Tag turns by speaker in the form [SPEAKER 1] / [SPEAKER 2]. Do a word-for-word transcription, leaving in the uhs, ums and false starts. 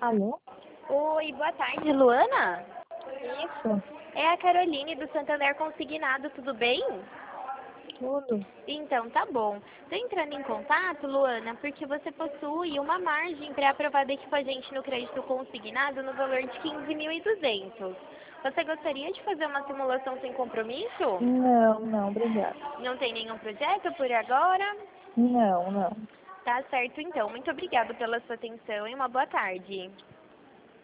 [SPEAKER 1] Alô?
[SPEAKER 2] Oi, boa tarde, Luana?
[SPEAKER 1] Isso,
[SPEAKER 2] É a Caroline do Santander Consignado, tudo bem?
[SPEAKER 1] tudo.
[SPEAKER 2] Então, tá bom. Tô entrando em contato, Luana, porque você possui uma margem pré-aprovada aqui com a gente no crédito consignado no valor de quinze mil e duzentos. Você gostaria de fazer uma simulação sem compromisso?
[SPEAKER 1] Não, não, obrigada.
[SPEAKER 2] Não tem nenhum projeto por agora?
[SPEAKER 1] Não, não.
[SPEAKER 2] Tá certo, então. Muito obrigada pela sua atenção e uma boa tarde.